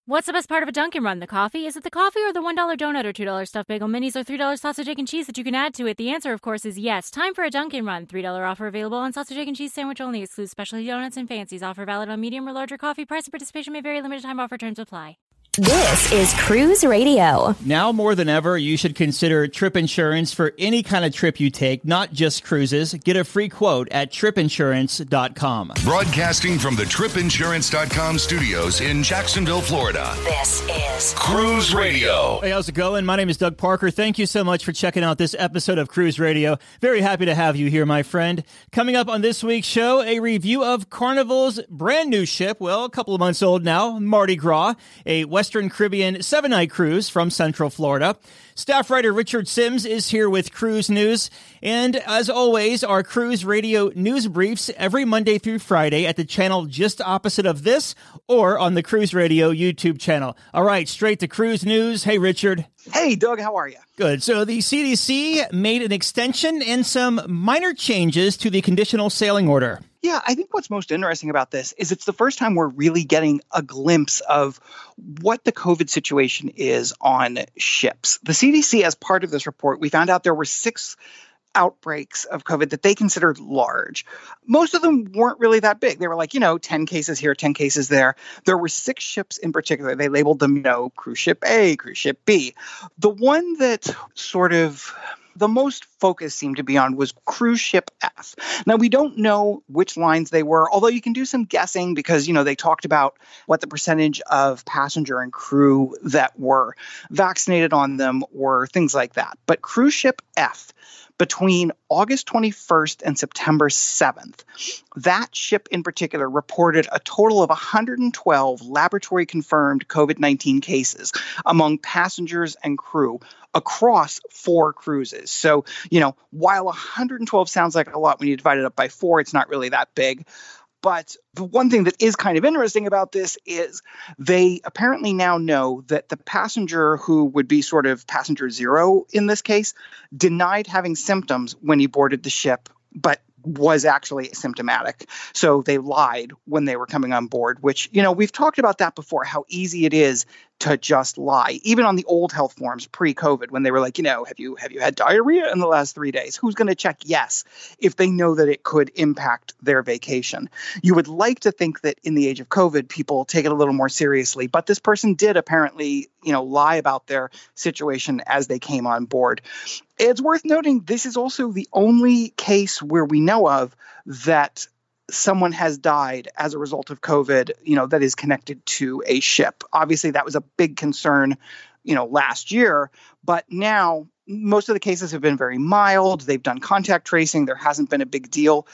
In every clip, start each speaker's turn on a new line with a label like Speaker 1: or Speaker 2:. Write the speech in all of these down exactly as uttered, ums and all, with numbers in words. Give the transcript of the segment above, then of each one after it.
Speaker 1: What's the best part of a Dunkin' Run? The coffee? Is it the coffee or the one dollar donut or two dollar stuffed bagel minis or three dollar sausage, egg, and cheese that you can add to it? The answer, of course, is yes. Time for a Dunkin' Run. three dollar offer available on sausage, egg, and cheese sandwich only. Excludes specialty donuts and fancies. Offer valid on medium or larger coffee. Price and participation may vary. Limited time offer. Terms apply.
Speaker 2: This is Cruise Radio.
Speaker 3: Now more than ever, you should consider trip insurance for any kind of trip you take, not just cruises. Get a free quote at trip insurance dot com.
Speaker 4: Broadcasting from the trip insurance dot com studios in Jacksonville, Florida.
Speaker 2: This is
Speaker 4: Cruise Radio.
Speaker 3: Hey, how's it going? My name is Doug Parker. Thank you so much for checking out this episode of Cruise Radio. Very happy to have you here, my friend. Coming up on this week's show, a review of Carnival's brand new ship, well, a couple of months old now, Mardi Gras, a Western Caribbean seven-night cruise from Central Florida. Staff writer Richard Sims is here with Cruise News. And as always, our Cruise Radio news briefs every Monday through Friday at the channel just opposite of this or on the Cruise Radio YouTube channel. All right, straight to Cruise News. Hey, Richard.
Speaker 5: Hey, Doug, how are you?
Speaker 3: Good. So the C D C made an extension and some minor changes to the conditional sailing order.
Speaker 5: Yeah, I think what's most interesting about this is it's the first time we're really getting a glimpse of what the COVID situation is on ships. The C D C, as part of this report, we found out there were six outbreaks of COVID that they considered large. Most of them weren't really that big. They were like, you know, ten cases here, ten cases there. There were six ships in particular. They labeled them, you know, cruise ship A, cruise ship B. The one that sort of the most focus seemed to be on was cruise ship F. Now, we don't know which lines they were, although you can do some guessing because, you know, they talked about what the percentage of passenger and crew that were vaccinated on them were, things like that. But cruise ship F, between August twenty-first and September seventh, that ship in particular reported a total of one hundred twelve laboratory-confirmed COVID nineteen cases among passengers and crew across four cruises. So, you know, while one hundred twelve sounds like a lot when you divide it up by four, it's not really that big. But the one thing that is kind of interesting about this is they apparently now know that the passenger who would be sort of passenger zero in this case denied having symptoms when he boarded the ship, but was actually asymptomatic. So they lied when they were coming on board, which, you know, we've talked about that before, how easy it is to just lie. Even on the old health forms pre-COVID, when they were like, you know, have you have you had diarrhea in the last three days? Who's going to check yes if they know that it could impact their vacation? You would like to think that in the age of COVID, people take it a little more seriously. But this person did apparently, you know, lie about their situation as they came on board. It's worth noting this is also the only case where we know of that someone has died as a result of COVID, you know, that is connected to a ship. Obviously, that was a big concern, you know, last year. But now most of the cases have been very mild. They've done contact tracing. There hasn't been a big deal.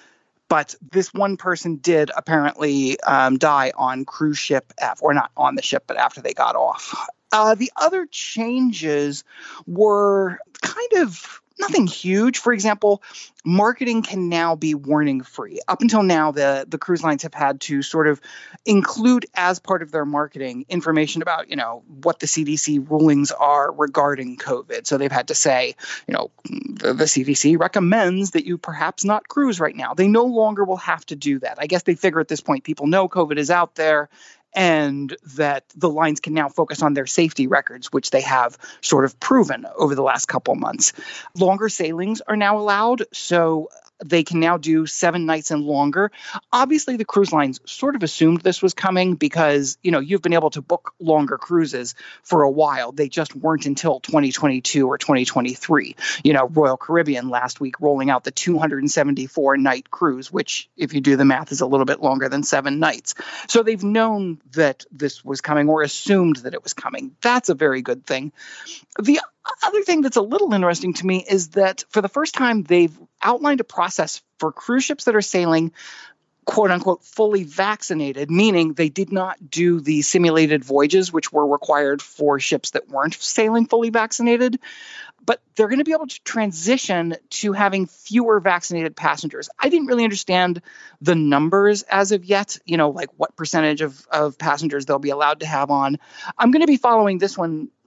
Speaker 5: But this one person did apparently um, die on cruise ship F, or not on the ship, but after they got off. Uh, the other changes were kind of nothing huge. For example, marketing can now be warning free. Up until now, the, the cruise lines have had to sort of include as part of their marketing information about, you know, what the C D C rulings are regarding COVID. So they've had to say, you know, the, the C D C recommends that you perhaps not cruise right now. They no longer will have to do that. I guess they figure at this point people know COVID is out there, and that the lines can now focus on their safety records, which they have sort of proven over the last couple months. Longer sailings are now allowed, so they can now do seven nights and longer. Obviously, the cruise lines sort of assumed this was coming because, you know, you've been able to book longer cruises for a while. They just weren't until twenty twenty-two or twenty twenty-three. You know, Royal Caribbean last week rolling out the two hundred seventy-four night cruise, which, if you do the math, is a little bit longer than seven nights. So they've known that this was coming or assumed that it was coming. That's a very good thing. The other thing that's a little interesting to me is that for the first time, they've outlined a process for cruise ships that are sailing, quote unquote, fully vaccinated, meaning they did not do the simulated voyages, which were required for ships that weren't sailing fully vaccinated. But they're going to be able to transition to having fewer vaccinated passengers. I didn't really understand the numbers as of yet, you know, like what percentage of, of passengers they'll be allowed to have on. I'm going to be following this one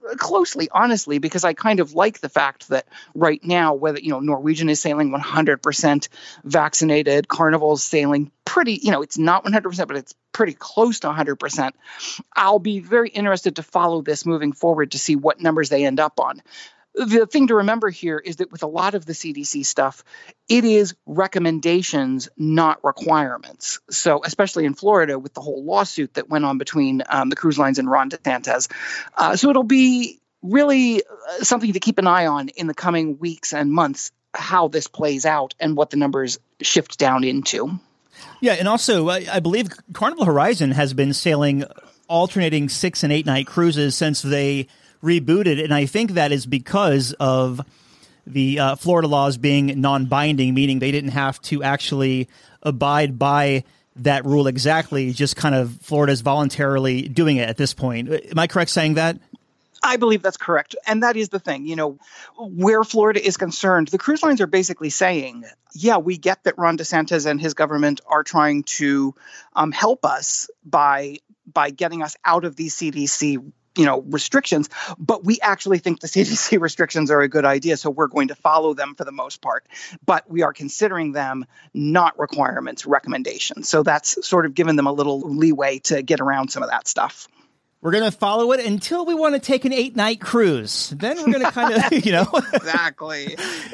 Speaker 5: closely, honestly, because I kind of like the fact that right now, whether, you know, Norwegian is sailing one hundred percent vaccinated, Carnival's sailing pretty, you know, it's not one hundred percent, but it's pretty close to one hundred percent. I'll be very interested to follow this moving forward to see what numbers they end up on. The thing to remember here is that with a lot of the C D C stuff, it is recommendations, not requirements. So especially in Florida with the whole lawsuit that went on between um, the cruise lines and Ron DeSantis. Uh, so it'll be really uh, something to keep an eye on in the coming weeks and months, how this plays out and what the numbers shift down into.
Speaker 3: Yeah, and also I, I believe Carnival Horizon has been sailing alternating six and eight night cruises since they rebooted, and I think that is because of the uh, Florida laws being non-binding, meaning they didn't have to actually abide by that rule exactly, just kind of Florida's voluntarily doing it at this point. Am I correct saying that?
Speaker 5: I believe that's correct. And that is the thing, you know, where Florida is concerned, the cruise lines are basically saying, yeah, we get that Ron DeSantis and his government are trying to um, help us by by getting us out of these C D C you know, restrictions, but we actually think the C D C restrictions are a good idea, so we're going to follow them for the most part. But we are considering them not requirements, recommendations. So that's sort of given them a little leeway to get around some of that stuff.
Speaker 3: We're going to follow it until we want to take an eight-night cruise. Then we're going to kind of, you know.
Speaker 5: Exactly.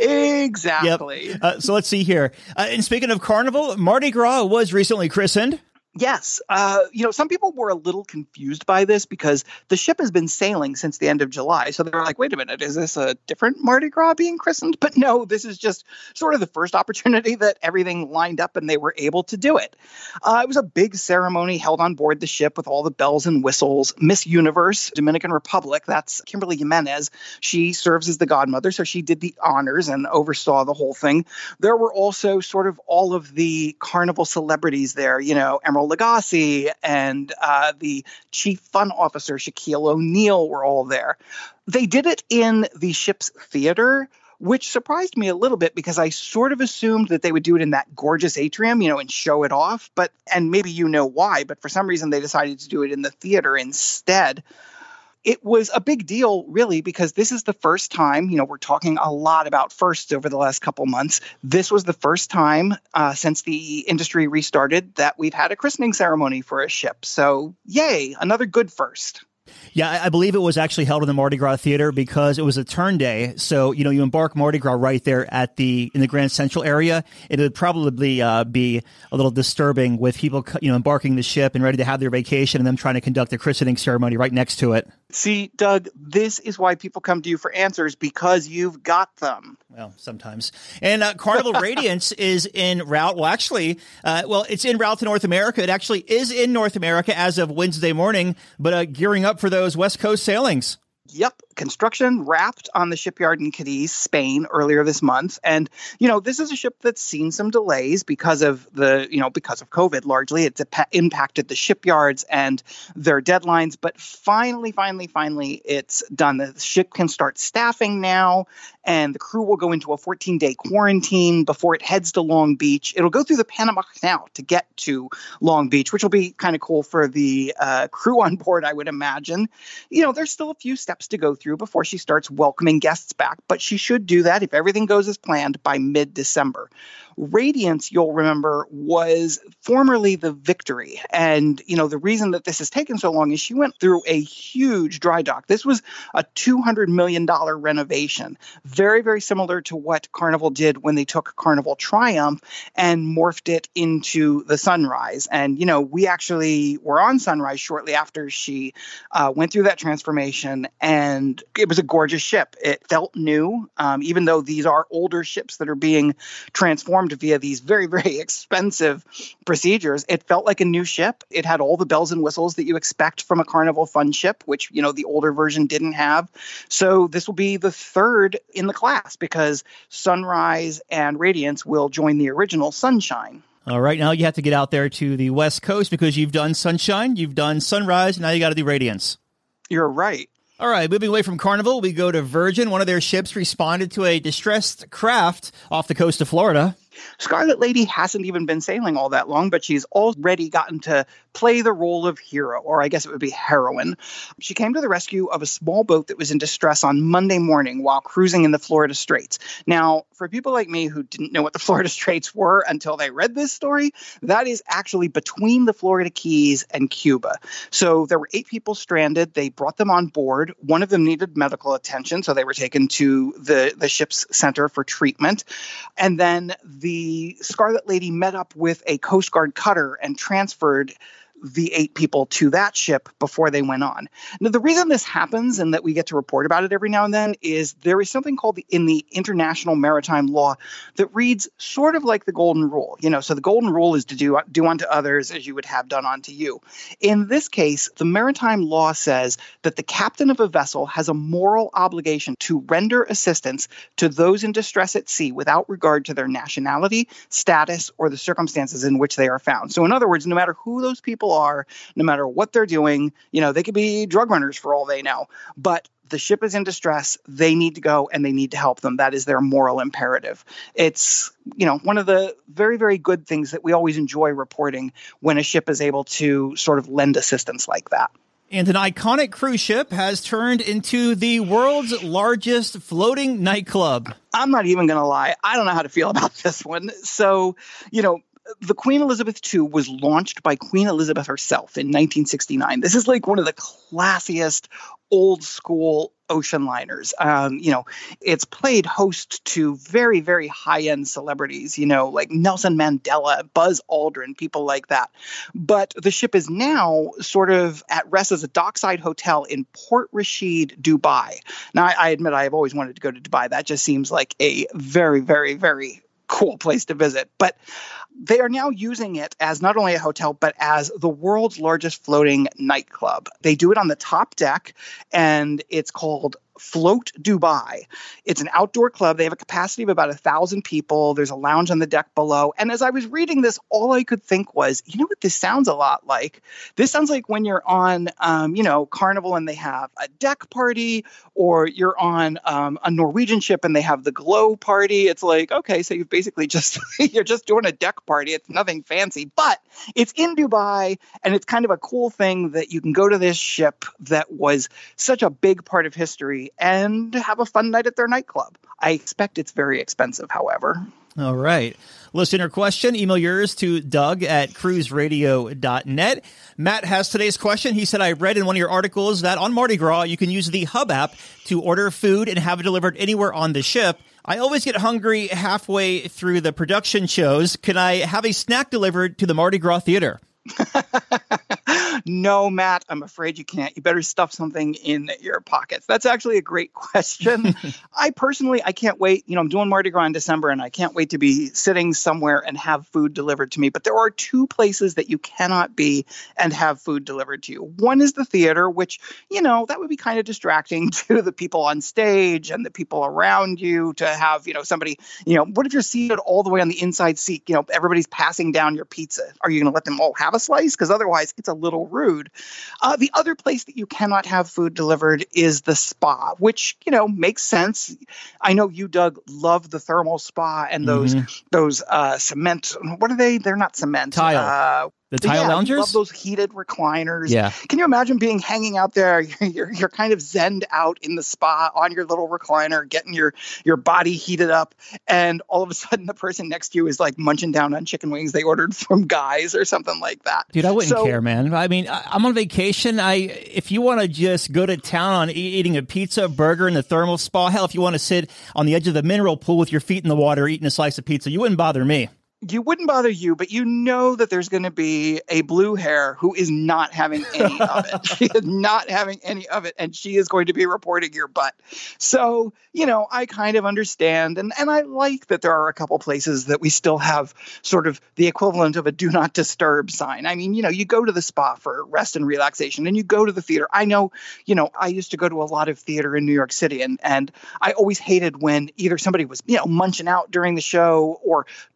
Speaker 5: Exactly.
Speaker 3: Yep. Uh, so let's see here. Uh, and speaking of Carnival, Mardi Gras was recently christened.
Speaker 5: Yes. Uh, you know, some people were a little confused by this because the ship has been sailing since the end of July. So they were like, wait a minute, is this a different Mardi Gras being christened? But no, this is just sort of the first opportunity that everything lined up and they were able to do it. Uh, it was a big ceremony held on board the ship with all the bells and whistles. Miss Universe, Dominican Republic, that's Kimberly Jimenez. She serves as the godmother, so she did the honors and oversaw the whole thing. There were also sort of all of the Carnival celebrities there, you know, Emerald Lagasse and uh, the chief fun officer, Shaquille O'Neal, were all there. They did it in the ship's theater, which surprised me a little bit because I sort of assumed that they would do it in that gorgeous atrium, you know, and show it off. But and maybe you know why, but for some reason they decided to do it in the theater instead. It was a big deal, really, because this is the first time, you know, we're talking a lot about firsts over the last couple months. This was the first time uh, since the industry restarted that we've had a christening ceremony for a ship. So, yay, another good first.
Speaker 3: Yeah, I believe it was actually held in the Mardi Gras Theater because it was a turn day. So, you know, you embark Mardi Gras right there at the in the Grand Central area. It would probably uh, be a little disturbing with people, you know, embarking the ship and ready to have their vacation and them trying to conduct the christening ceremony right next to it.
Speaker 5: See, Doug, this is why people come to you for answers, because you've got them.
Speaker 3: Well, sometimes. And uh, Carnival Radiance is en route. Well, actually, uh, well, it's en route to North America. It actually is in North America as of Wednesday morning, but uh, gearing up for those West Coast sailings.
Speaker 5: Yep. Construction wrapped on the shipyard in Cadiz, Spain, earlier this month. And, you know, this is a ship that's seen some delays because of the, you know, because of COVID largely. It's impacted the shipyards and their deadlines. But finally, finally, finally, it's done. The ship can start staffing now, and the crew will go into a fourteen-day quarantine before it heads to Long Beach. It'll go through the Panama Canal to get to Long Beach, which will be kind of cool for the uh, crew on board, I would imagine. You know, there's still a few steps to go through before she starts welcoming guests back, but she should do that if everything goes as planned by mid-December. Radiance, you'll remember, was formerly the Victory. And, you know, the reason that this has taken so long is she went through a huge dry dock. This was a two hundred million dollars renovation, very, very similar to what Carnival did when they took Carnival Triumph and morphed it into the Sunrise. And, you know, we actually were on Sunrise shortly after she uh, went through that transformation, and it was a gorgeous ship. It felt new, um, even though these are older ships that are being transformed via these very, very expensive procedures. It felt like a new ship. It had all the bells and whistles that you expect from a Carnival Fun ship, which, you know, the older version didn't have. So this will be the third in the class because Sunrise and Radiance will join the original Sunshine.
Speaker 3: All right, now you have to get out there to the West Coast because you've done Sunshine, you've done Sunrise, and now you got to do Radiance.
Speaker 5: You're right.
Speaker 3: All right, moving away from Carnival, we go to Virgin. One of their ships responded to a distressed craft off the coast of Florida.
Speaker 5: Scarlet Lady hasn't even been sailing all that long, but she's already gotten to play the role of hero, or I guess it would be heroine. She came to the rescue of a small boat that was in distress on Monday morning while cruising in the Florida Straits. Now, for people like me who didn't know what the Florida Straits were until they read this story, that is actually between the Florida Keys and Cuba. So there were eight people stranded. They brought them on board. One of them needed medical attention, so they were taken to the, the ship's center for treatment. And then the Scarlet Lady met up with a Coast Guard cutter and transferred the eight people to that ship before they went on. Now, the reason this happens and that we get to report about it every now and then is there is something called the, in the international maritime law that reads sort of like the golden rule. You know, so the golden rule is to do, do unto others as you would have done unto you. In this case, the maritime law says that the captain of a vessel has a moral obligation to render assistance to those in distress at sea without regard to their nationality, status, or the circumstances in which they are found. So in other words, no matter who those people are, no matter what they're doing, you know, they could be drug runners for all they know, but the ship is in distress. They need to go and they need to help them. That is their moral imperative. It's, you know, one of the very, very good things that we always enjoy reporting when a ship is able to sort of lend assistance like that.
Speaker 3: And an iconic cruise ship has turned into the world's largest floating nightclub.
Speaker 5: I'm not even going to lie. I don't know how to feel about this one. So, you know, the Queen Elizabeth two was launched by Queen Elizabeth herself in nineteen sixty-nine. This is like one of the classiest old school ocean liners. Um, you know, it's played host to very, very high-end celebrities, you know, like Nelson Mandela, Buzz Aldrin, people like that. But the ship is now sort of at rest as a dockside hotel in Port Rashid, Dubai. Now, I, I admit I have always wanted to go to Dubai. That just seems like a very, very, very cool place to visit. But they are now using it as not only a hotel, but as the world's largest floating nightclub. They do it on the top deck, and it's called Float Dubai. It's an outdoor club. They have a capacity of about a thousand people. There's a lounge on the deck below. And as I was reading this, all I could think was, you know what this sounds a lot like? This sounds like when you're on, um, you know, Carnival and they have a deck party, or you're on um, a Norwegian ship and they have the glow party. It's like, okay, so you've basically just, you're just doing a deck party. It's nothing fancy, but it's in Dubai, and it's kind of a cool thing that you can go to this ship that was such a big part of history and have a fun night at their nightclub. I expect it's very expensive, however.
Speaker 3: All right. Listener question, email yours to Doug at cruise radio dot net. Matt has today's question. He said, I read in one of your articles that on Mardi Gras, you can use the Hub app to order food and have it delivered anywhere on the ship. I always get hungry halfway through the production shows. Can I have a snack delivered to the Mardi Gras theater?
Speaker 5: No, Matt, I'm afraid you can't. You better stuff something in your pockets. That's actually a great question. I personally, I can't wait. You know, I'm doing Mardi Gras in December, and I can't wait to be sitting somewhere and have food delivered to me. But there are two places that you cannot be and have food delivered to you. One is the theater, which, you know, that would be kind of distracting to the people on stage and the people around you to have, you know, somebody, you know, what if you're seated all the way on the inside seat? You know, everybody's passing down your pizza. Are you going to let them all have a slice? Because otherwise it's a little rude. Uh, the other place that you cannot have food delivered is the spa, which, you know, makes sense. I know you, Doug, love the thermal spa and those mm-hmm. those uh, cement. What are they? They're not cement.
Speaker 3: Tile. Uh, The tile
Speaker 5: yeah,
Speaker 3: loungers?
Speaker 5: I love those heated recliners.
Speaker 3: Yeah.
Speaker 5: Can you imagine being hanging out there? You're, you're, you're kind of zenned out in the spa on your little recliner, getting your, your body heated up. And all of a sudden, the person next to you is like munching down on chicken wings they ordered from Guys or something like that.
Speaker 3: Dude, I wouldn't
Speaker 5: so,
Speaker 3: care, man. I mean, I, I'm on vacation. I If you want to just go to town on e- eating a pizza, burger in the thermal spa, hell, if you want to sit on the edge of the mineral pool with your feet in the water eating a slice of pizza, you wouldn't bother me.
Speaker 5: You wouldn't bother you, but you know that there's going to be a blue hair who is not having any of it. She is not having any of it, and she is going to be reporting your butt. So, you know, I kind of understand, and, and I like that there are a couple places that we still have sort of the equivalent of a do not disturb sign. I mean, you know, you go to the spa for rest and relaxation, and you go to the theater. I know, you know, I used to go to a lot of theater in New York City, and, and I always hated when either somebody was, you know, munching out during the show or talking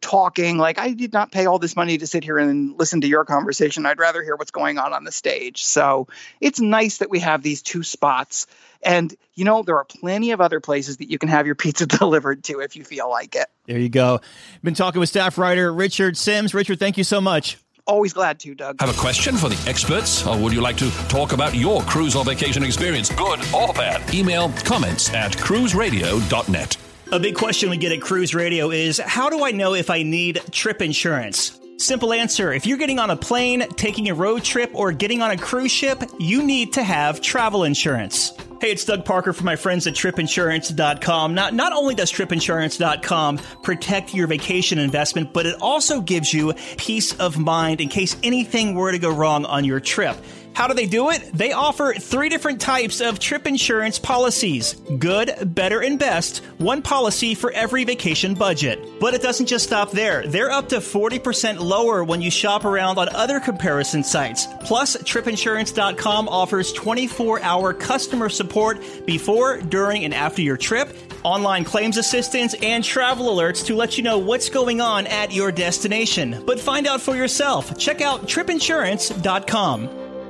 Speaker 5: being like, I did not pay all this money to sit here and listen to your conversation. I'd rather hear what's going on on the stage. So it's nice that we have these two spots. And, you know, there are plenty of other places that you can have your pizza delivered to if you feel like it.
Speaker 3: There you go. Been talking with staff writer Richard Sims. Richard, thank you so much.
Speaker 5: Always glad to, Doug.
Speaker 6: Have a question for the experts? Or would you like to talk about your cruise or vacation experience, good or bad? Email comments at cruise radio dot net.
Speaker 3: A big question we get at Cruise Radio is, how do I know if I need trip insurance? Simple answer. If you're getting on a plane, taking a road trip, or getting on a cruise ship, you need to have travel insurance. Hey, it's Doug Parker from my friends at trip insurance dot com. Not, not only does trip insurance dot com protect your vacation investment, but it also gives you peace of mind in case anything were to go wrong on your trip. How do they do it? They offer three different types of trip insurance policies. Good, better, and best. One policy for every vacation budget. But it doesn't just stop there. They're up to forty percent lower when you shop around on other comparison sites. Plus, trip insurance dot com offers twenty-four hour customer support before, during, and after your trip, online claims assistance, and travel alerts to let you know what's going on at your destination. But find out for yourself. Check out trip insurance dot com.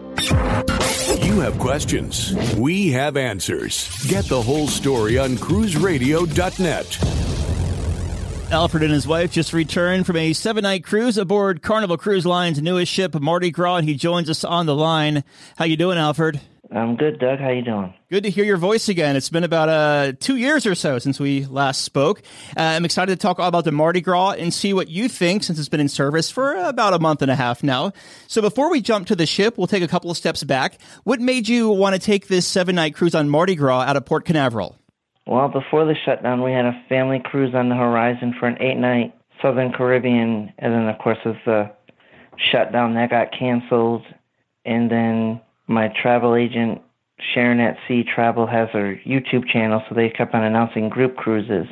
Speaker 7: You have questions. We have answers. Get the whole story on cruise radio dot net.
Speaker 3: Alfred and his wife just returned from a seven-night cruise aboard Carnival Cruise Line's newest ship, Mardi Gras, and he joins us on the line. How you doing, Alfred?
Speaker 8: I'm good, Doug. How you doing?
Speaker 3: Good to hear your voice again. It's been about uh, two years or so since we last spoke. Uh, I'm excited to talk all about the Mardi Gras and see what you think since it's been in service for about a month and a half now. So before we jump to the ship, we'll take a couple of steps back. What made you want to take this seven-night cruise on Mardi Gras out of Port Canaveral?
Speaker 8: Well, before the shutdown, we had a family cruise on the horizon for an eight-night Southern Caribbean, and then, of course, with the shutdown, that got canceled, and then my travel agent, Sharon at Sea Travel, has her YouTube channel, so they kept on announcing group cruises.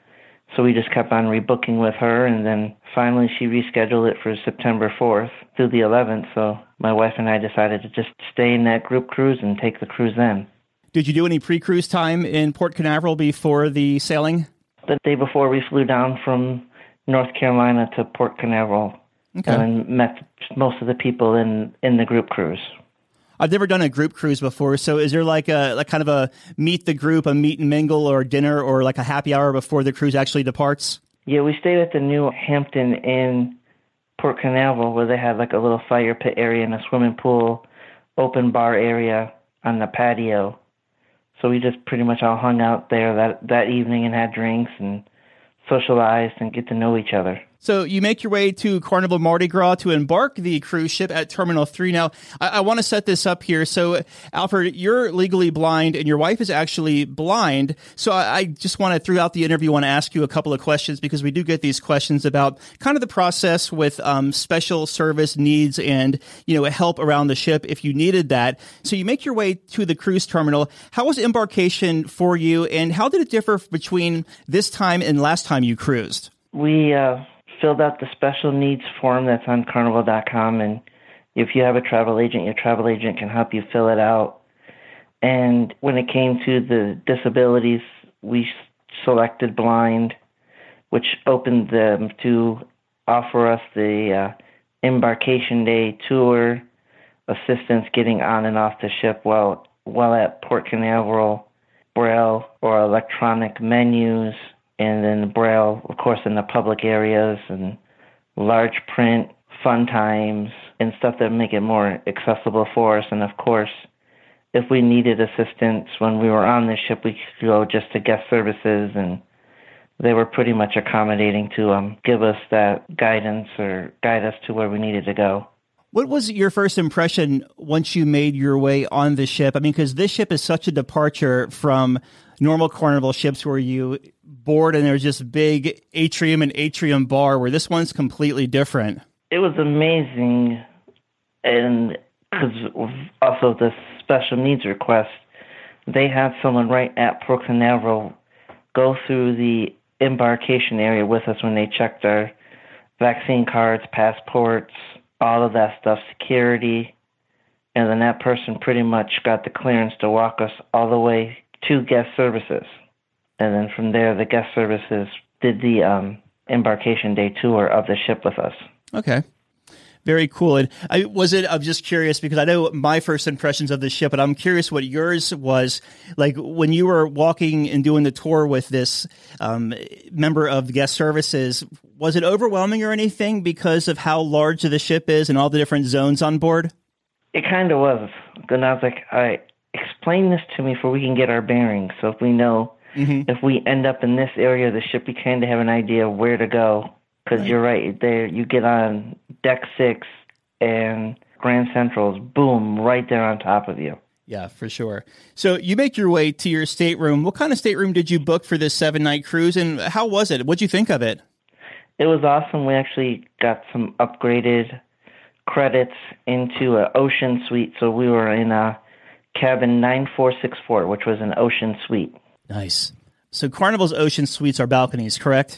Speaker 8: So we just kept on rebooking with her, and then finally she rescheduled it for September fourth through the eleventh, so my wife and I decided to just stay in that group cruise and take the cruise then.
Speaker 3: Did you do any pre-cruise time in Port Canaveral before the sailing?
Speaker 8: The day before, we flew down from North Carolina to Port Canaveral, okay, and met most of the people in, in the group cruise.
Speaker 3: I've never done a group cruise before, so is there like a like kind of a meet the group, a meet and mingle, or dinner, or like a happy hour before the cruise actually departs?
Speaker 8: Yeah, we stayed at the New Hampton in Port Canaveral, where they had like a little fire pit area and a swimming pool, open bar area on the patio. So we just pretty much all hung out there that, that evening and had drinks and socialized and get to know each other.
Speaker 3: So you make your way to Carnival Mardi Gras to embark the cruise ship at Terminal three. Now, I, I want to set this up here. So, Alfred, you're legally blind, and your wife is actually blind. So I, I just want to, throughout the interview, want to ask you a couple of questions, because we do get these questions about kind of the process with um, special service needs and, you know, help around the ship if you needed that. So you make your way to the cruise terminal. How was embarkation for you, and how did it differ between this time and last time you cruised?
Speaker 8: We uh filled out the special needs form that's on carnival dot com, and if you have a travel agent, your travel agent can help you fill it out. And when it came to the disabilities, we selected blind, which opened them to offer us the uh, embarkation day tour, assistance getting on and off the ship while, while at Port Canaveral, braille or electronic menus, and then braille, of course, in the public areas, and large print, fun times, and stuff that make it more accessible for us. And, of course, if we needed assistance when we were on the ship, we could go just to guest services, and they were pretty much accommodating to um, give us that guidance or guide us to where we needed to go.
Speaker 3: What was your first impression once you made your way on the ship? I mean, because this ship is such a departure from normal Carnival ships where you board and there's just big atrium and atrium bar, where this one's completely different.
Speaker 8: It was amazing, and because also the special needs request, they had someone right at Port Canaveral go through the embarkation area with us when they checked our vaccine cards, passports, all of that stuff, security, and then that person pretty much got the clearance to walk us all the way to guest services. And then from there, the guest services did the um, embarkation day tour of the ship with us.
Speaker 3: Okay. Very cool. And I was it, I'm just curious because I know my first impressions of the ship, but I'm curious what yours was like when you were walking and doing the tour with this um, member of guest services. Was it overwhelming or anything because of how large the ship is and all the different zones on board?
Speaker 8: It kind of was. And I was like, all right, explain this to me so we can get our bearings. So if we know, mm-hmm. if we end up in this area of the ship, we kind of have an idea of where to go. Because right. You're right, there you get on deck six and Grand Central's, boom, right there on top of you.
Speaker 3: Yeah, for sure. So you make your way to your stateroom. What kind of stateroom did you book for this seven-night cruise, and how was it? What'd you think of it?
Speaker 8: It was awesome. We actually got some upgraded credits into an ocean suite, so we were in a cabin nine four six four, which was an ocean suite.
Speaker 3: Nice. So Carnival's ocean suites are balconies, correct?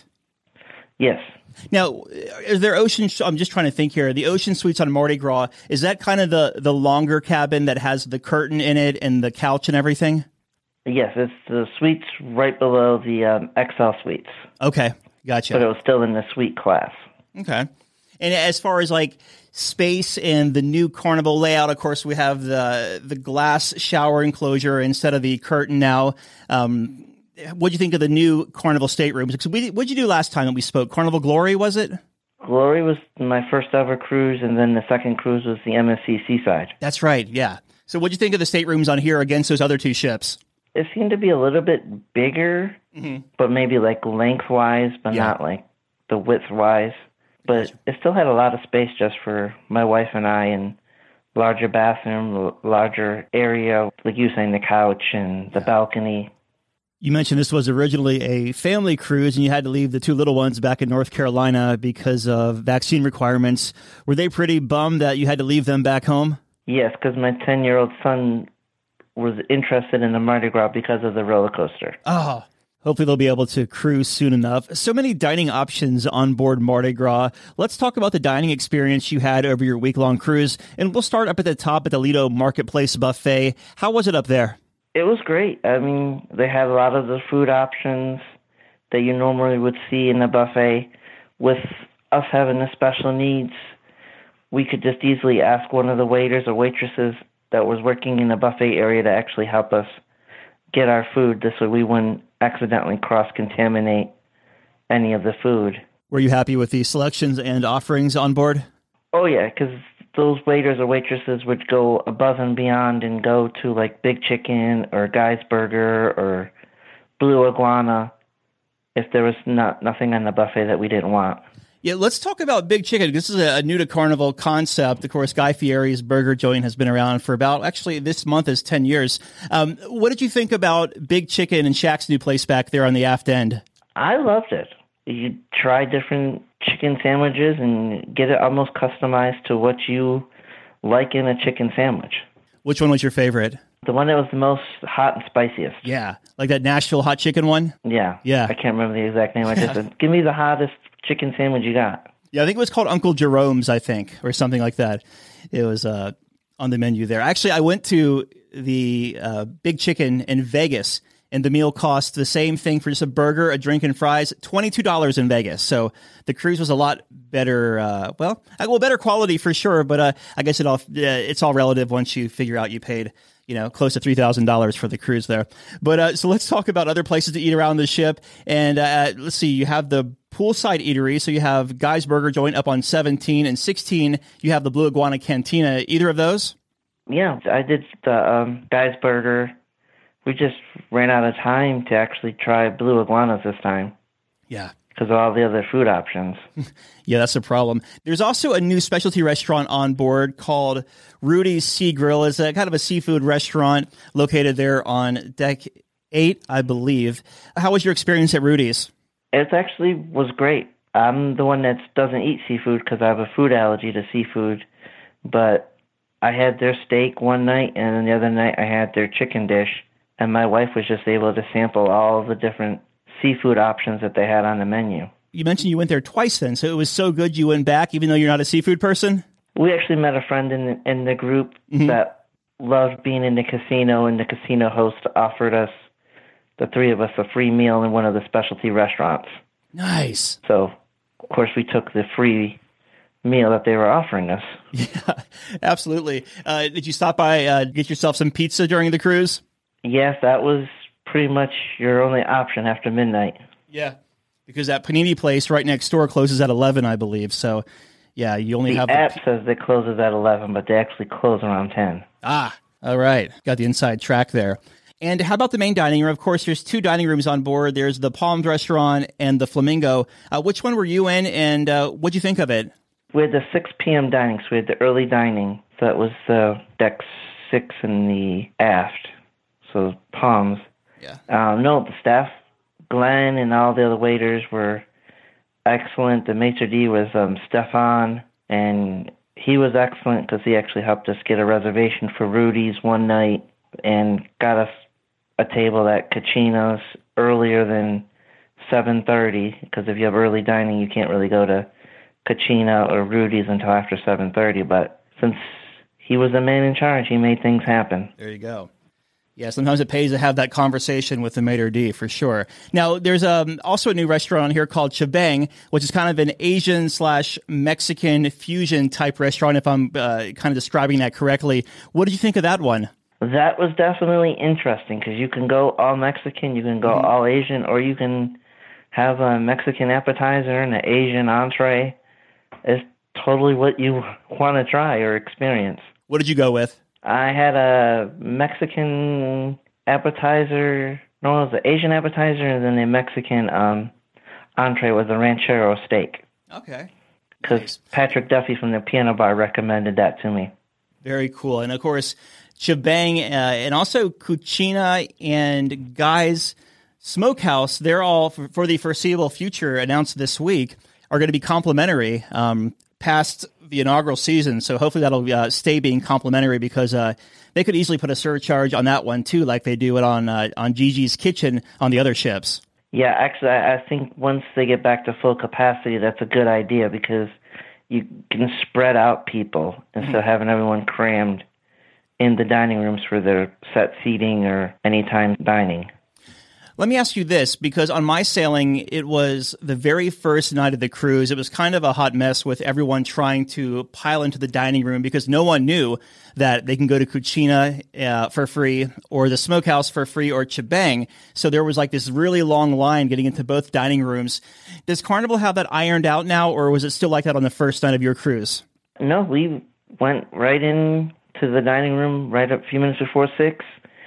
Speaker 8: Yes.
Speaker 3: Now, is there ocean? I'm just trying to think here. The ocean suites on Mardi Gras, is that kind of the, the longer cabin that has the curtain in it and the couch and everything?
Speaker 8: Yes, it's the suites right below the um, X L suites.
Speaker 3: Okay, gotcha.
Speaker 8: But it was still in the suite class.
Speaker 3: Okay. And as far as like space and the new Carnival layout, of course, we have the the glass shower enclosure instead of the curtain now. Um, What do you think of the new Carnival staterooms? What did you do last time that we spoke? Carnival Glory, was it?
Speaker 8: Glory was my first ever cruise, and then the second cruise was the M S C Seaside.
Speaker 3: That's right, yeah. So what do you think of the staterooms on here against those other two ships?
Speaker 8: It seemed to be a little bit bigger, mm-hmm. but maybe like lengthwise, but yeah. not like the width-wise. But it still had a lot of space just for my wife and I, and larger bathroom, larger area, like you were saying, the couch and the yeah. balcony.
Speaker 3: You mentioned this was originally a family cruise and you had to leave the two little ones back in North Carolina because of vaccine requirements. Were they pretty bummed that you had to leave them back home?
Speaker 8: Yes, because my ten-year-old son was interested in the Mardi Gras because of the roller coaster.
Speaker 3: Oh, hopefully they'll be able to cruise soon enough. So many dining options on board Mardi Gras. Let's talk about the dining experience you had over your week-long cruise. And we'll start up at the top at the Lido Marketplace Buffet. How was it up there?
Speaker 8: It was great. I mean, they had a lot of the food options that you normally would see in a buffet. With us having the special needs, we could just easily ask one of the waiters or waitresses that was working in the buffet area to actually help us get our food. This way we wouldn't accidentally cross-contaminate any of the food.
Speaker 3: Were you happy with the selections and offerings on board?
Speaker 8: Oh, yeah, because those waiters or waitresses would go above and beyond and go to like Big Chicken or Guy's Burger or Blue Iguana if there was not nothing on the buffet that we didn't want.
Speaker 3: Yeah, let's talk about Big Chicken. This is a new to Carnival concept. Of course, Guy Fieri's burger joint has been around for about, actually this month is ten years. Um, what did you think about Big Chicken and Shaq's new place back there on the aft end?
Speaker 8: I loved it. You try different chicken sandwiches and get it almost customized to what you like in a chicken sandwich.
Speaker 3: Which one was your favorite?
Speaker 8: The one that was the most hot and spiciest.
Speaker 3: Yeah, like that Nashville hot chicken one?
Speaker 8: Yeah.
Speaker 3: Yeah.
Speaker 8: I can't remember the exact name. I just said, give me the hottest chicken sandwich you got.
Speaker 3: Yeah, I think it was called Uncle Jerome's, I think, or something like that. It was uh, on the menu there. Actually, I went to the uh, Big Chicken in Vegas, and the meal cost the same thing for just a burger, a drink, and fries, twenty-two dollars in Vegas. So the cruise was a lot better, uh, well, well, better quality for sure, but uh, I guess it all uh, it's all relative once you figure out you paid, you know, close to three thousand dollars for the cruise there. But uh, so let's talk about other places to eat around the ship. And uh, let's see, you have the poolside eatery. So you have Guy's Burger Joint up on seventeen, and sixteen, you have the Blue Iguana Cantina. Either of those?
Speaker 8: Yeah, I did the um, Guy's Burger. We just ran out of time to actually try Blue Iguanas this time.
Speaker 3: Yeah.
Speaker 8: Because of all the other food options.
Speaker 3: Yeah, that's a problem. There's also a new specialty restaurant on board called Rudy's Sea Grill. It's a kind of a seafood restaurant located there on deck eight, I believe. How was your experience at Rudy's?
Speaker 8: It actually was great. I'm the one that doesn't eat seafood because I have a food allergy to seafood. But I had their steak one night, and then the other night I had their chicken dish. And my wife was just able to sample all of the different seafood options that they had on the menu.
Speaker 3: You mentioned you went there twice then, so it was so good you went back even though you're not a seafood person?
Speaker 8: We actually met a friend in the, in the group mm-hmm. that loved being in the casino, and the casino host offered us, the three of us, a free meal in one of the specialty restaurants.
Speaker 3: Nice.
Speaker 8: So, of course, we took the free meal that they were offering us.
Speaker 3: Yeah, absolutely. Uh, did you stop by, uh, get yourself some pizza during the cruise?
Speaker 8: Yes, that was pretty much your only option after midnight.
Speaker 3: Yeah, because that panini place right next door closes at eleven, I believe. So, yeah, you only
Speaker 8: the
Speaker 3: have...
Speaker 8: The app says it closes at eleven, but they actually close around ten.
Speaker 3: Ah, all right. Got the inside track there. And how about the main dining room? Of course, there's two dining rooms on board. There's the Palms Restaurant and the Flamingo. Uh, which one were you in, and uh, what'd you think of it?
Speaker 8: We had the six p.m. dining, so we had the early dining. So that was uh, deck six in the aft, so Palms.
Speaker 3: Yeah.
Speaker 8: Um, no, the staff, Glenn and all the other waiters were excellent. The maitre d' was um, Stefan, and he was excellent because he actually helped us get a reservation for Rudy's one night and got us a table at Cucina's earlier than seven thirty, because if you have early dining, you can't really go to Cucina or Rudy's until after seven thirty, but since he was the man in charge, he made things happen.
Speaker 3: There you go. Yeah, sometimes it pays to have that conversation with the maitre d', for sure. Now, there's um, also a new restaurant here called Chibeng, which is kind of an Asian slash Mexican fusion type restaurant, if I'm uh, kind of describing that correctly. What did you think of that one?
Speaker 8: That was definitely interesting, because you can go all Mexican, you can go mm-hmm. all Asian, or you can have a Mexican appetizer and an Asian entree. It's totally what you want to try or experience.
Speaker 3: What did you go with?
Speaker 8: I had a Mexican appetizer, no, it was an Asian appetizer, and then the Mexican um, entree was a ranchero steak.
Speaker 3: Okay.
Speaker 8: Because
Speaker 3: nice.
Speaker 8: Patrick Duffy from the Piano Bar recommended that to me.
Speaker 3: Very cool. And, of course, Chibeng uh, and also Cucina and Guy's Smokehouse, they're all, for, for the foreseeable future, announced this week, are going to be complimentary um, past the inaugural season. So hopefully that'll uh, stay being complimentary, because uh, they could easily put a surcharge on that one too, like they do it on uh, on Gigi's Kitchen on the other ships.
Speaker 8: Yeah, actually, I think once they get back to full capacity, that's a good idea, because you can spread out people instead mm-hmm. of having everyone crammed in the dining rooms for their set seating or anytime dining.
Speaker 3: Let me ask you this, because on my sailing, it was the very first night of the cruise. It was kind of a hot mess with everyone trying to pile into the dining room, because no one knew that they can go to Cucina uh, for free, or the Smokehouse for free, or Chibeng. So there was like this really long line getting into both dining rooms. Does Carnival have that ironed out now, or was it still like that on the first night of your cruise?
Speaker 8: No, we went right in to the dining room right a few minutes before six.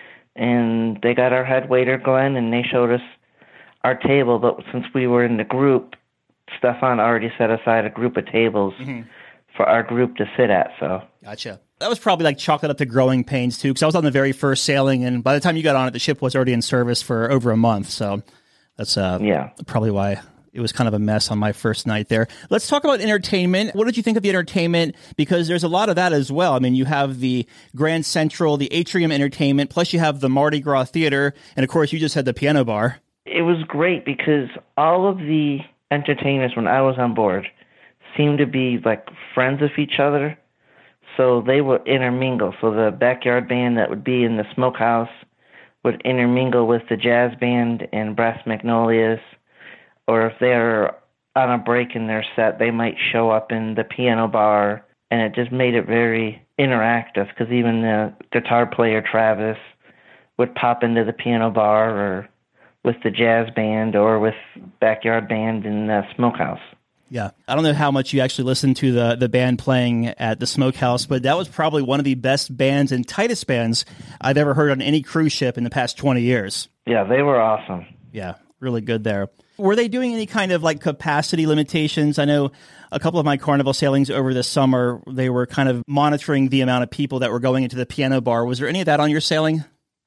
Speaker 8: And they got our head waiter, Glenn, and they showed us our table. But since we were in the group, Stefan already set aside a group of tables mm-hmm. for our group to sit at. So
Speaker 3: Gotcha. That was probably like chocolate up to growing pains, too, because I was on the very first sailing, and by the time you got on it, the ship was already in service for over a month. So that's uh,
Speaker 8: yeah.
Speaker 3: probably why it was kind of a mess on my first night there. Let's talk about entertainment. What did you think of the entertainment? Because there's a lot of that as well. I mean, you have the Grand Central, the Atrium Entertainment, plus you have the Mardi Gras Theater, and of course you just had the Piano Bar.
Speaker 8: It was great because all of the entertainers when I was on board seemed to be like friends of each other, so they would intermingle. So the backyard band that would be in the Smokehouse would intermingle with the jazz band and Brass Magnolias. Or if they're on a break in their set, they might show up in the Piano Bar, and it just made it very interactive, because even the guitar player, Travis, would pop into the Piano Bar or with the jazz band or with backyard band in the Smokehouse.
Speaker 3: Yeah. I don't know how much you actually listened to the, the band playing at the Smokehouse, but that was probably one of the best bands and tightest bands I've ever heard on any cruise ship in the past twenty years.
Speaker 8: Yeah, they were awesome.
Speaker 3: Yeah, really good there. Were they doing any kind of like capacity limitations? I know a couple of my Carnival sailings over the summer, they were kind of monitoring the amount of people that were going into the Piano Bar. Was there any of that on your sailing?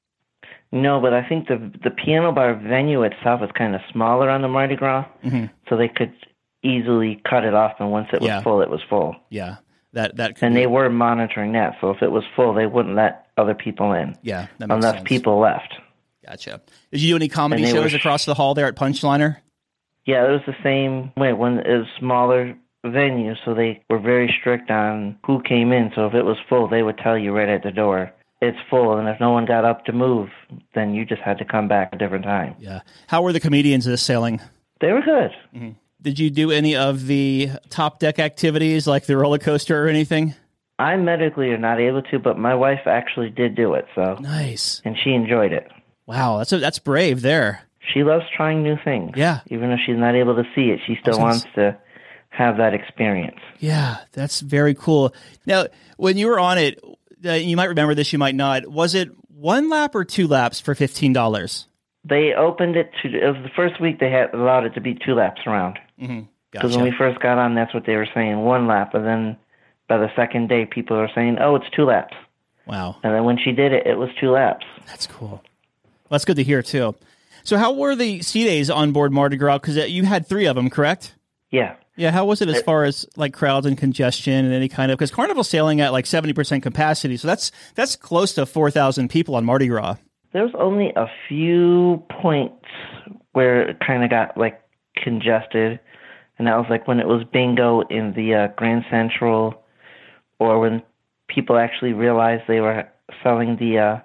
Speaker 8: No, but I think the the Piano Bar venue itself was kind of smaller on the Mardi Gras, mm-hmm. so they could easily cut it off, and once it was
Speaker 3: yeah.
Speaker 8: full, it was full.
Speaker 3: Yeah, that that.
Speaker 8: And
Speaker 3: be...
Speaker 8: they were monitoring that, so if it was full, they wouldn't let other people in.
Speaker 3: Yeah, that makes
Speaker 8: unless
Speaker 3: sense.
Speaker 8: people left.
Speaker 3: Gotcha. Did you do any comedy shows were... across the hall there at Punchliner?
Speaker 8: Yeah, it was the same way when it was smaller venue, so they were very strict on who came in. So if it was full, they would tell you right at the door, it's full, and if no one got up to move, then you just had to come back a different time.
Speaker 3: Yeah. How were the comedians this sailing?
Speaker 8: They were good.
Speaker 3: Mm-hmm. Did you do any of the top deck activities like the roller coaster or anything?
Speaker 8: I medically are not able to, but my wife actually did do it. So
Speaker 3: nice.
Speaker 8: And she enjoyed it.
Speaker 3: Wow, that's a, that's brave there.
Speaker 8: She loves trying new things.
Speaker 3: Yeah.
Speaker 8: Even if she's not able to see it, she still wants to have that experience.
Speaker 3: Yeah, that's very cool. Now, when you were on it, uh, you might remember this, you might not. Was it one lap or two laps for fifteen dollars?
Speaker 8: They opened it to, it was the first week they had allowed it to be two laps around.
Speaker 3: Mm-hmm.
Speaker 8: Because
Speaker 3: Gotcha.
Speaker 8: when we first got on, that's what they were saying, one lap. And then by the second day, people were saying, oh, it's two laps.
Speaker 3: Wow.
Speaker 8: And then when she did it, it was two laps.
Speaker 3: That's cool. Well, that's good to hear, too. So how were the sea days on board Mardi Gras? Because you had three of them, correct?
Speaker 8: Yeah.
Speaker 3: Yeah, how was it as far as like crowds and congestion and any kind of, because Carnival's sailing at like seventy percent capacity, so that's that's close to four thousand people on Mardi Gras.
Speaker 8: There was only a few points where it kind of got like congested, and that was like when it was bingo in the uh, Grand Central, or when people actually realized they were selling the uh,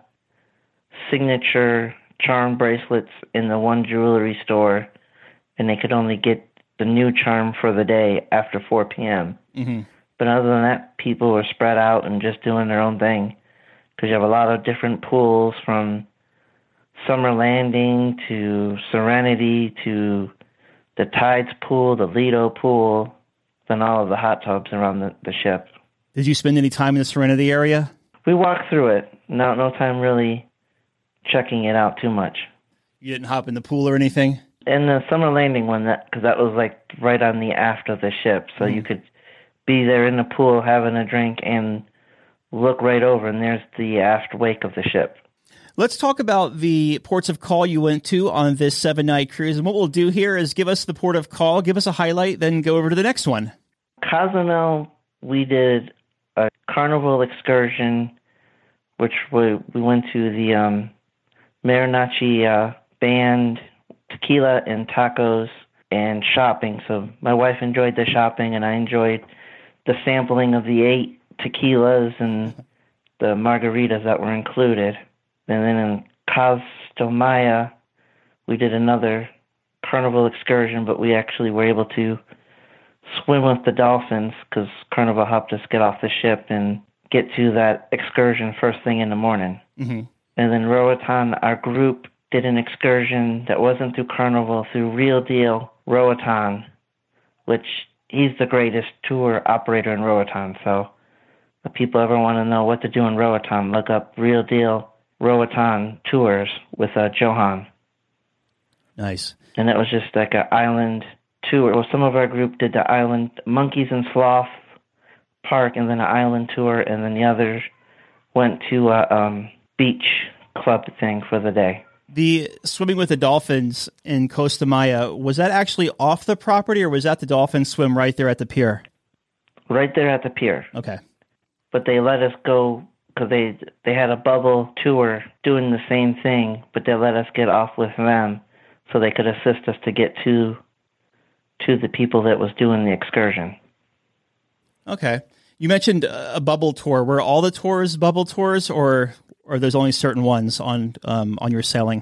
Speaker 8: signature charm bracelets in the one jewelry store, and they could only get the new charm for the day after four p.m.
Speaker 3: Mm-hmm.
Speaker 8: But other than that, people were spread out and just doing their own thing, because you have a lot of different pools, from Summer Landing to Serenity to the Tides pool, the Lido pool, then all of the hot tubs around the, the ship.
Speaker 3: Did you spend any time in the Serenity area?
Speaker 8: We walked through it. No, no time really checking it out too much.
Speaker 3: You didn't hop in the pool or anything?
Speaker 8: And the Summer Landing one, that because that was like right on the aft of the ship, so mm. you could be there in the pool having a drink and look right over, and there's the aft wake of the ship.
Speaker 3: Let's talk about the ports of call you went to on this seven-night cruise. And what we'll do here is give us the port of call, give us a highlight, then go over to the next one.
Speaker 8: Cozumel, we did a carnival excursion, which we, we went to the um, Mariachi uh, band, tequila and tacos, and shopping. So my wife enjoyed the shopping, and I enjoyed the sampling of the eight tequilas and the margaritas that were included. And then in Costomaya, we did another carnival excursion, but we actually were able to swim with the dolphins because Carnival helped us get off the ship and get to that excursion first thing in the morning.
Speaker 3: Mm-hmm.
Speaker 8: And then Roatan, our group did an excursion that wasn't through Carnival, through Real Deal Roatan, which he's the greatest tour operator in Roatan. So if people ever want to know what to do in Roatan, look up Real Deal Roatan Tours with uh, Johan.
Speaker 3: Nice.
Speaker 8: And it was just like an island tour. Well, some of our group did the island Monkeys and Sloth Park, and then an island tour, and then the others went to a um, beach club thing for the day.
Speaker 3: The swimming with the dolphins in Costa Maya, was that actually off the property, or was that the dolphins swim right there at the pier?
Speaker 8: Right there at the pier.
Speaker 3: Okay.
Speaker 8: But they let us go because they they had a bubble tour doing the same thing, but they let us get off with them so they could assist us to get to to the people that was doing the excursion.
Speaker 3: Okay. You mentioned a bubble tour. Were all the tours bubble tours, or or there's only certain ones on um, on your sailing?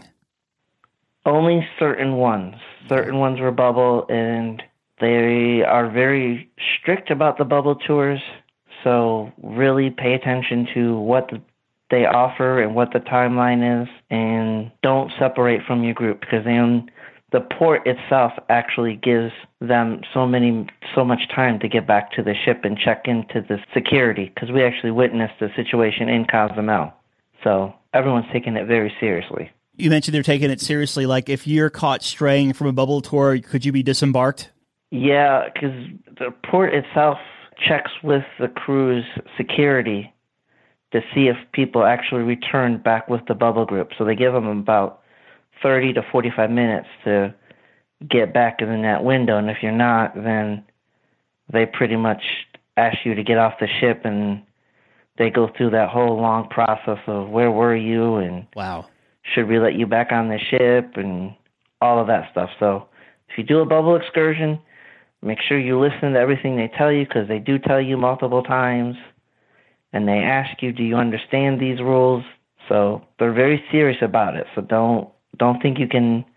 Speaker 8: Only certain ones. Certain ones were bubble, and they are very strict about the bubble tours. So really pay attention to what the, they offer and what the timeline is, and don't separate from your group, because they own, the port itself actually gives them so many so much time to get back to the ship and check into the security, because we actually witnessed the situation in Cozumel. So everyone's taking it very seriously.
Speaker 3: You mentioned they're taking it seriously. Like if you're caught straying from a bubble tour, could you be disembarked?
Speaker 8: Yeah, because the port itself checks with the cruise security to see if people actually return back with the bubble group. So they give them about thirty to forty-five minutes to get back in that window. And if you're not, then they pretty much ask you to get off the ship, and they go through that whole long process of where were you and
Speaker 3: wow,
Speaker 8: should we let you back on the ship and all of that stuff. So if you do a bubble excursion, make sure you listen to everything they tell you, because they do tell you multiple times, and they ask you, do you understand these rules? So they're very serious about it. So don't don't think you can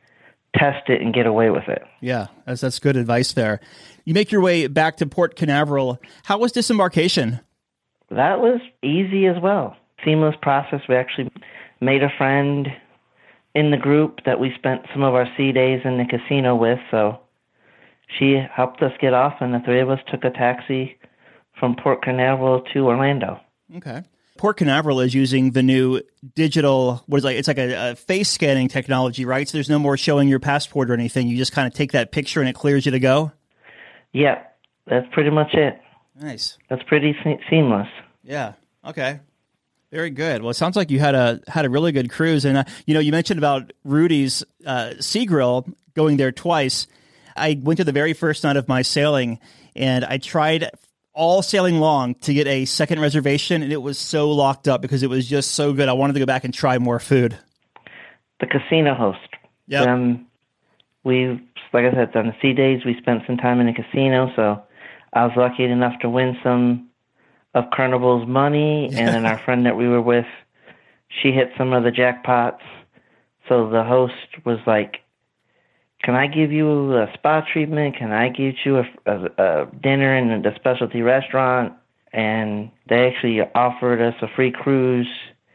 Speaker 8: test it and get away with it.
Speaker 3: Yeah, that's, that's good advice there. You make your way back to Port Canaveral. How was disembarkation?
Speaker 8: That was easy as well. Seamless process. We actually made a friend in the group that we spent some of our sea days in the casino with, so she helped us get off, and the three of us took a taxi from Port Canaveral to Orlando.
Speaker 3: Okay. Port Canaveral is using the new digital, what is it like? It's like a, a face scanning technology, right? So there's no more showing your passport or anything. You just kind of take that picture and it clears you to go?
Speaker 8: Yeah, that's pretty much it.
Speaker 3: Nice.
Speaker 8: That's pretty se- seamless.
Speaker 3: Yeah. Okay. Very good. Well, it sounds like you had a had a really good cruise. And, uh, you know, you mentioned about Rudy's uh, Sea Grill, going there twice. I went to the very first night of my sailing, and I tried all sailing long to get a second reservation, and it was so locked up because it was just so good. I wanted to go back and try more food.
Speaker 8: The casino host.
Speaker 3: Yeah.
Speaker 8: Um, we, like I said, on the sea days, we spent some time in the casino, so I was lucky enough to win some of Carnival's money, and then our friend that we were with, she hit some of the jackpots. So the host was like, can I give you a spa treatment? Can I give you a, a, a dinner in the specialty restaurant? And they actually offered us a free cruise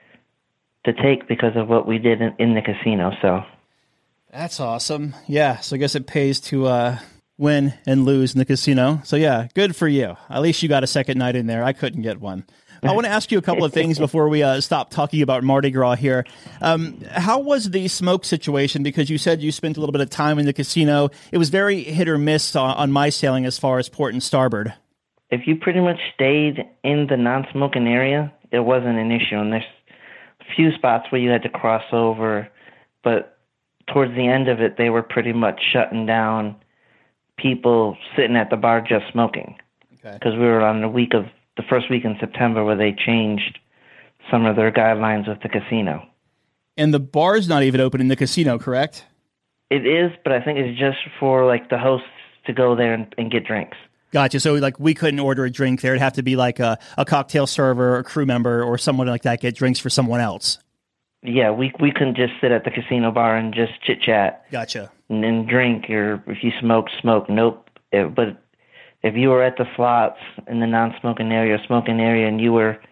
Speaker 8: to take because of what we did in, in the casino. So
Speaker 3: that's awesome. Yeah, so I guess it pays to uh, win and lose in the casino. So yeah, good for you. At least you got a second night in there. I couldn't get one. I want to ask you a couple of things before we uh, stop talking about Mardi Gras here. Um, how was the smoke situation? Because you said you spent a little bit of time in the casino. It was very hit or miss on, on my sailing as far as port and starboard.
Speaker 8: If you pretty much stayed in the non-smoking area, it wasn't an issue. And there's a few spots where you had to cross over, but towards the end of it, they were pretty much shutting down people sitting at the bar just smoking.
Speaker 3: Okay.
Speaker 8: Because we were on the week of the first week in September where they changed some of their guidelines with the casino.
Speaker 3: And the bar's not even open in the casino, correct?
Speaker 8: It is, but I think it's just for like the hosts to go there and, and get drinks.
Speaker 3: Gotcha. So like we couldn't order a drink there. It'd have to be like a, a cocktail server or a crew member or someone like that get drinks for someone else.
Speaker 8: Yeah, we we couldn't just sit at the casino bar and just chit-chat.
Speaker 3: Gotcha.
Speaker 8: And then drink, or if you smoke, smoke. Nope. It, but if you were at the slots in the non-smoking area or smoking area and you were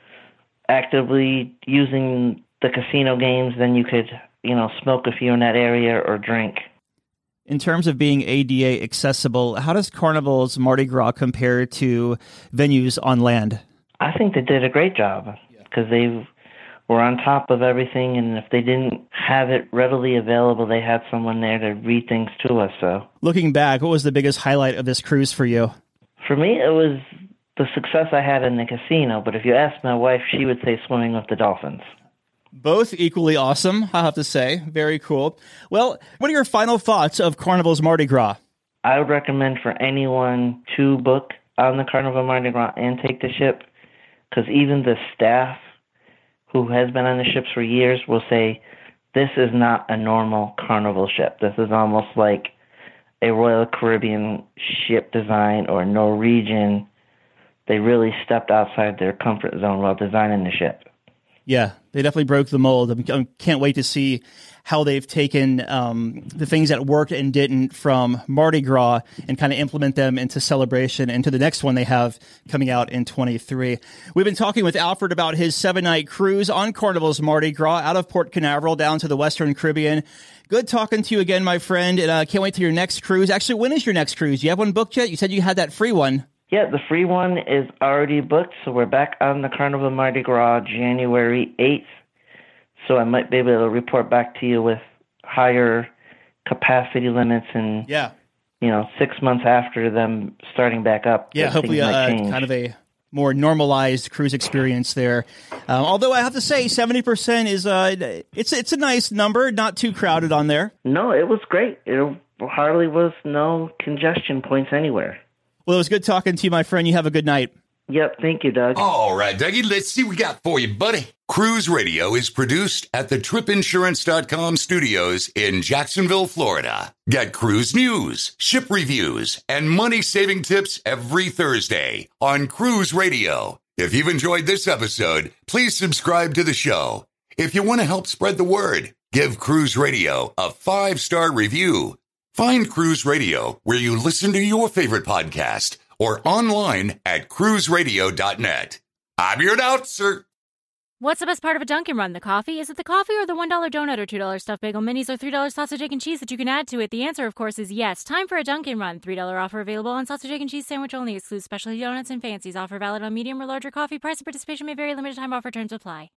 Speaker 8: actively using the casino games, then you could, you know, smoke a few in that area or drink.
Speaker 3: In terms of being A D A accessible, how does Carnival's Mardi Gras compare to venues on land?
Speaker 8: I think they did a great job because they were on top of everything, and if they didn't have it readily available, they had someone there to read things to us. So,
Speaker 3: looking back, what was the biggest highlight of this cruise for you?
Speaker 8: For me, it was the success I had in the casino, but if you ask my wife, she would say swimming with the dolphins.
Speaker 3: Both equally awesome, I'll have to say. Very cool. Well, what are your final thoughts of Carnival's Mardi Gras?
Speaker 8: I would recommend for anyone to book on the Carnival Mardi Gras and take the ship, because even the staff who has been on the ships for years will say, this is not a normal Carnival ship. This is almost like a Royal Caribbean ship design or Norwegian. They really stepped outside their comfort zone while designing the ship.
Speaker 3: Yeah, they definitely broke the mold. I can't wait to see how they've taken um, the things that worked and didn't from Mardi Gras and kind of implement them into Celebration and to the next one they have coming out in twenty-three. We've been talking with Alfred about his seven-night cruise on Carnival's Mardi Gras out of Port Canaveral down to the Western Caribbean. Good talking to you again, my friend, and I uh, can't wait to your next cruise. Actually, when is your next cruise? Do you have one booked yet? You said you had that free one.
Speaker 8: Yeah, the free one is already booked, so we're back on the Carnival Mardi Gras January eighth. So I might be able to report back to you with higher capacity limits and,
Speaker 3: yeah,
Speaker 8: you know, six months after them starting back up.
Speaker 3: Yeah, hopefully uh, kind of a more normalized cruise experience there. Um, although I have to say seventy percent is uh, it's it's a nice number, not too crowded on there.
Speaker 8: No, it was great. It hardly was no congestion points anywhere.
Speaker 3: Well, it was good talking to you, my friend. You have a good night.
Speaker 8: Yep, thank you, Doug.
Speaker 4: All right, Dougie, let's see what we got for you, buddy. Cruise Radio is produced at the trip insurance dot com studios in Jacksonville, Florida. Get cruise news, ship reviews, and money-saving tips every Thursday on Cruise Radio. If you've enjoyed this episode, please subscribe to the show. If you want to help spread the word, Give Cruise Radio a five-star review. Find Cruise Radio where you listen to your favorite podcast or online at cruise radio dot net. I'm your announcer.
Speaker 1: What's the best part of a Dunkin' Run? The coffee? Is it the coffee or the one dollar donut or two dollar stuffed bagel minis or three dollar sausage, egg, and cheese that you can add to it? The answer, of course, is yes. Time for a Dunkin' Run. three dollar offer available on sausage, egg, and cheese sandwich only. Excludes specialty donuts and fancies. Offer valid on medium or larger coffee. Price and participation may vary. Limited time offer. Terms apply.